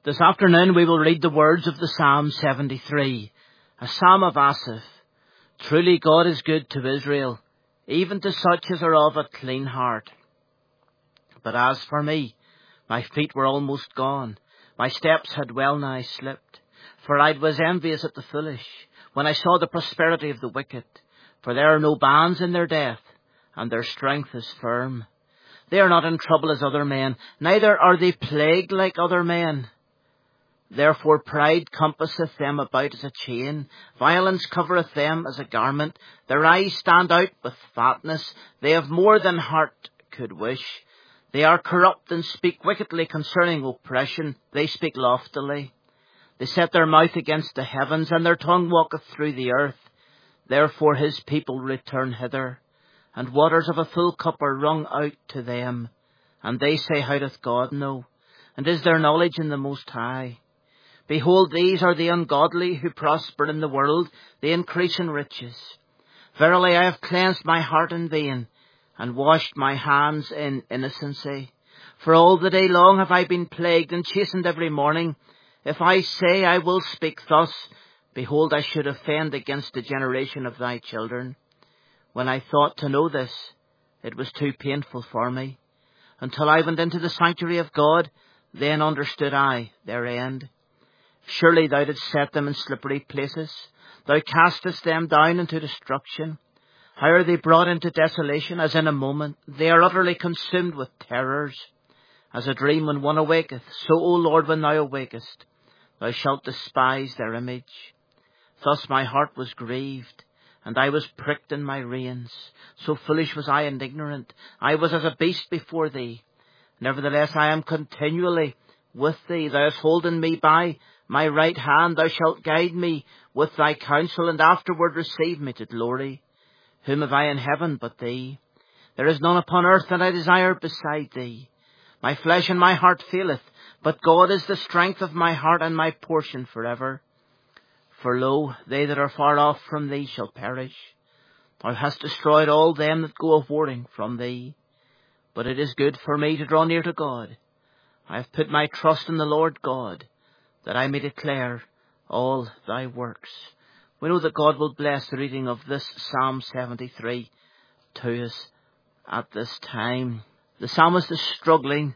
This afternoon we will read the words of the Psalm 73, a psalm of Asaph. Truly God is good to Israel, even to such as are of a clean heart. But as for me, my feet were almost gone, my steps had well nigh slipped. For I was envious at the foolish, when I saw the prosperity of the wicked. For there are no bands in their death, and their strength is firm. They are not in trouble as other men, neither are they plagued like other men. Therefore pride compasseth them about as a chain, violence covereth them as a garment. Their eyes stand out with fatness, they have more than heart could wish. They are corrupt and speak wickedly concerning oppression, they speak loftily. They set their mouth against the heavens, and their tongue walketh through the earth. Therefore his people return hither, and waters of a full cup are wrung out to them. And they say, how doth God know? And is there knowledge in the Most High? Behold, these are the ungodly who prosper in the world, they increase in riches. Verily I have cleansed my heart in vain, and washed my hands in innocency. For all the day long have I been plagued and chastened every morning. If I say I will speak thus, behold, I should offend against the generation of thy children. When I thought to know this, it was too painful for me. Until I went into the sanctuary of God, then understood I their end. Surely thou didst set them in slippery places. Thou castest them down into destruction. How are they brought into desolation, as in a moment? They are utterly consumed with terrors. As a dream when one awaketh, so, O Lord, when thou awakest, thou shalt despise their image. Thus my heart was grieved, and I was pricked in my reins. So foolish was I and ignorant. I was as a beast before thee. Nevertheless I am continually with thee. Thou hast holden me by my right hand. Thou shalt guide me with thy counsel, and afterward receive me to glory. Whom have I in heaven but thee? There is none upon earth that I desire beside thee. My flesh and my heart faileth, but God is the strength of my heart and my portion forever. For lo, they that are far off from thee shall perish. Thou hast destroyed all them that go a-whoring from thee. But it is good for me to draw near to God. I have put my trust in the Lord God, that I may declare all thy works. We know that God will bless the reading of this Psalm 73 to us at this time. The psalmist is struggling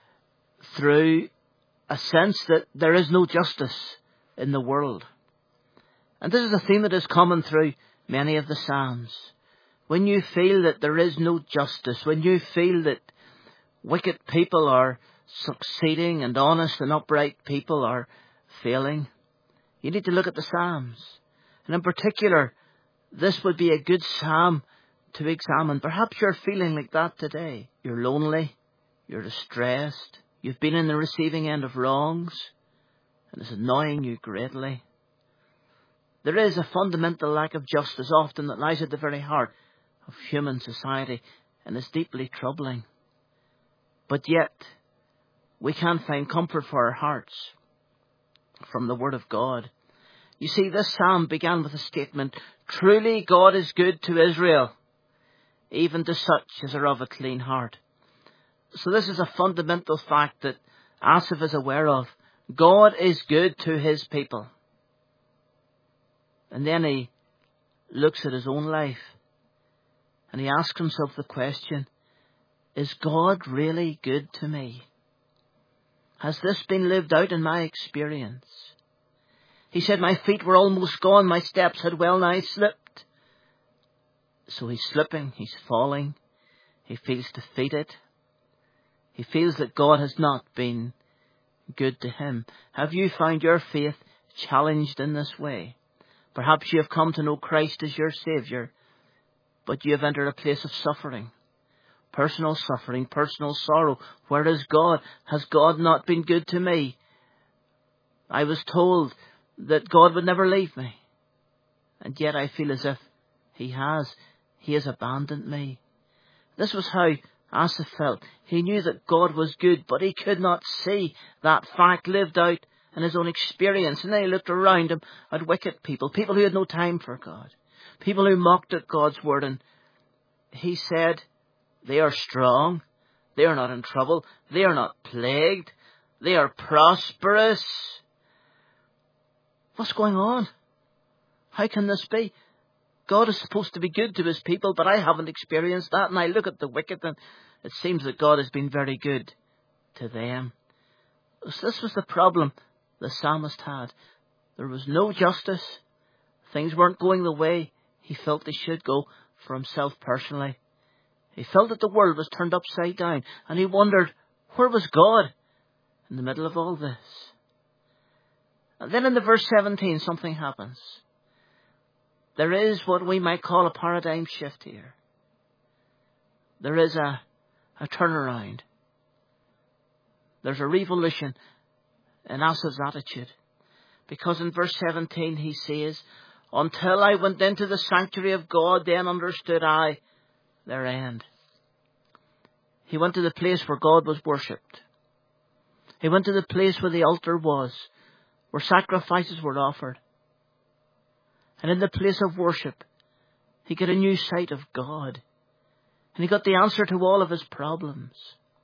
through a sense that there is no justice in the world. And this is a theme that is common through many of the Psalms. When you feel that there is no justice, when you feel that wicked people are succeeding and honest and upright people are failing, you need to look at the Psalms. And in particular, this would be a good psalm to examine. Perhaps you're feeling like that today. You're lonely, you're distressed, you've been in the receiving end of wrongs, and it's annoying you greatly. There is a fundamental lack of justice often that lies at the very heart of human society, and is deeply troubling. But yet, we can find comfort for our hearts from the Word of God. You see, this psalm began with a statement, truly God is good to Israel, even to such as are of a clean heart. So this is a fundamental fact that Asaph is aware of. God is good to his people. And then he looks at his own life and he asks himself the question, is God really good to me? Has this been lived out in my experience? He said, my feet were almost gone, my steps had well nigh slipped. So he's slipping, he's falling, he feels defeated. He feels that God has not been good to him. Have you found your faith challenged in this way? Perhaps you have come to know Christ as your Saviour, but you have entered a place of suffering, personal sorrow. Where is God? Has God not been good to me? I was told that God would never leave me, and yet I feel as if He has. He has abandoned me. This was how Asaph felt. He knew that God was good, but he could not see that fact lived out in his own experience. And then he looked around him at wicked people, people who had no time for God, people who mocked at God's word. And he said, they are strong, they are not in trouble, they are not plagued, They are prosperous. What's going on? How can this be? God is supposed to be good to his people, but I haven't experienced that. And I look at the wicked and it seems that God has been very good to them. So this was the problem the psalmist had. There was no justice. Things weren't going the way he felt they should go for himself personally. He felt that the world was turned upside down, and he wondered, where was God in the middle of all this? And then in the verse 17, something happens. There is what we might call a paradigm shift here. There is a turnaround. There's a revolution in Asaph's attitude. Because in verse 17 he says, until I went into the sanctuary of God, then understood I their end. He went to the place where God was worshipped. He went to the place where the altar was, where sacrifices were offered. And in the place of worship, he got a new sight of God. And he got the answer to all of his problems.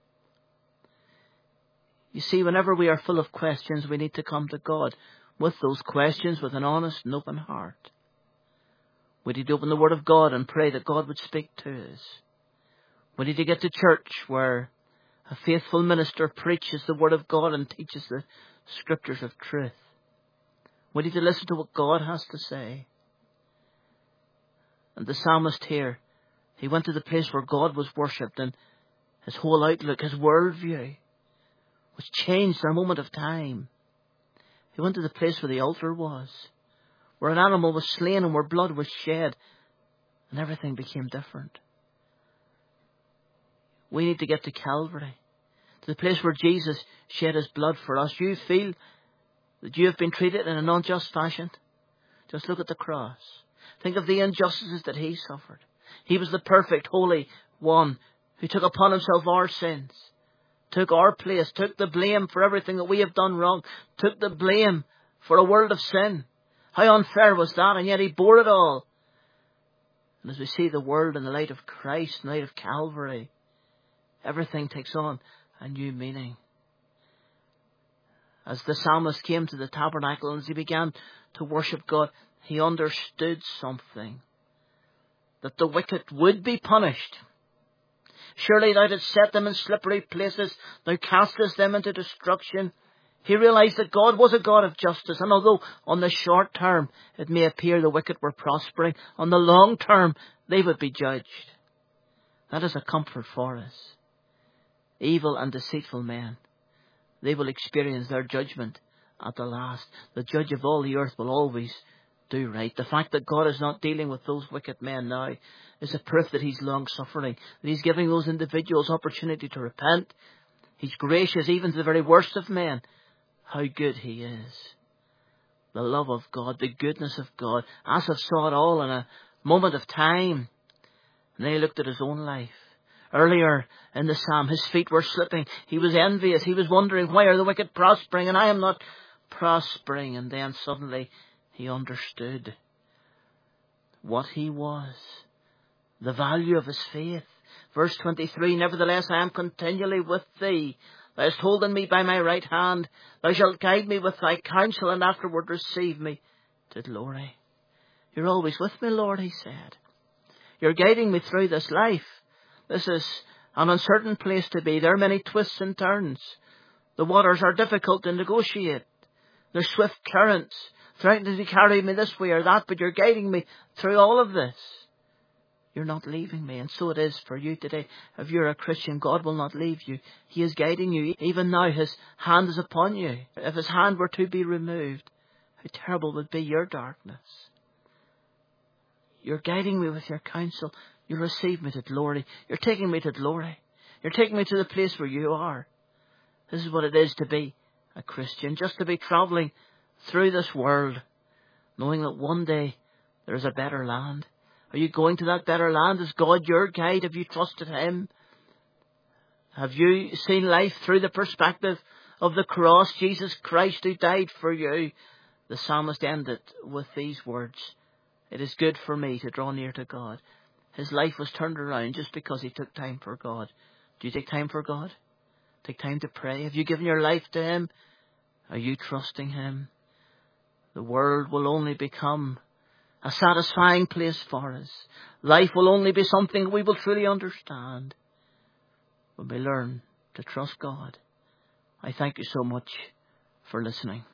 You see, whenever we are full of questions, we need to come to God with those questions with an honest and open heart. We need to open the Word of God and pray that God would speak to us. We need to get to church where a faithful minister preaches the Word of God and teaches the Scriptures of truth. We need to listen to what God has to say. And the psalmist here, he went to the place where God was worshipped, and his whole outlook, his worldview, was changed in a moment of time. He went to the place where the altar was, where an animal was slain and where blood was shed, and everything became different. We need to get to Calvary, to the place where Jesus shed his blood for us. You feel that you have been treated in an unjust fashion? Just look at the cross. Think of the injustices that he suffered. He was the perfect, holy one who took upon himself our sins, took our place, took the blame for everything that we have done wrong, took the blame for a world of sin. How unfair was that? And yet he bore it all. And as we see the world in the light of Christ, in the light of Calvary, everything takes on a new meaning. As the psalmist came to the tabernacle and as he began to worship God, he understood something. That the wicked would be punished. Surely thou didst set them in slippery places, thou castest them into destruction. He realized that God was a God of justice, and although on the short term it may appear the wicked were prospering, on the long term they would be judged. That is a comfort for us. Evil and deceitful men, they will experience their judgment at the last. The judge of all the earth will always do right. The fact that God is not dealing with those wicked men now is a proof that he's long-suffering, that he's giving those individuals opportunity to repent. He's gracious even to the very worst of men. How good he is. The love of God, the goodness of God. Asaph saw it all in a moment of time. And then he looked at his own life. Earlier in the psalm, his feet were slipping. He was envious. He was wondering, why are the wicked prospering and I am not prospering? And then suddenly he understood what he was, the value of his faith. Verse 23, nevertheless I am continually with thee. Thou hast holden me by my right hand. Thou shalt guide me with thy counsel and afterward receive me to glory. You're always with me, Lord, he said. You're guiding me through this life. This is an uncertain place to be. There are many twists and turns. The waters are difficult to negotiate. There's swift currents threatening to carry me this way or that, but you're guiding me through all of this. You're not leaving me, and so it is for you today. If you're a Christian, God will not leave you. He is guiding you. Even now, his hand is upon you. If his hand were to be removed, how terrible would be your darkness. You're guiding me with your counsel. You'll receive me to glory. You're taking me to glory. You're taking me to the place where you are. This is what it is to be a Christian, just to be travelling through this world, knowing that one day there is a better land. Are you going to that better land? Is God your guide? Have you trusted him? Have you seen life through the perspective of the cross, Jesus Christ who died for you? The psalmist ended with these words, it is good for me to draw near to God. His life was turned around just because he took time for God. Do you take time for God? Take time to pray. Have you given your life to Him? Are you trusting Him? The world will only become a satisfying place for us. Life will only be something we will truly understand when we learn to trust God. I thank you so much for listening.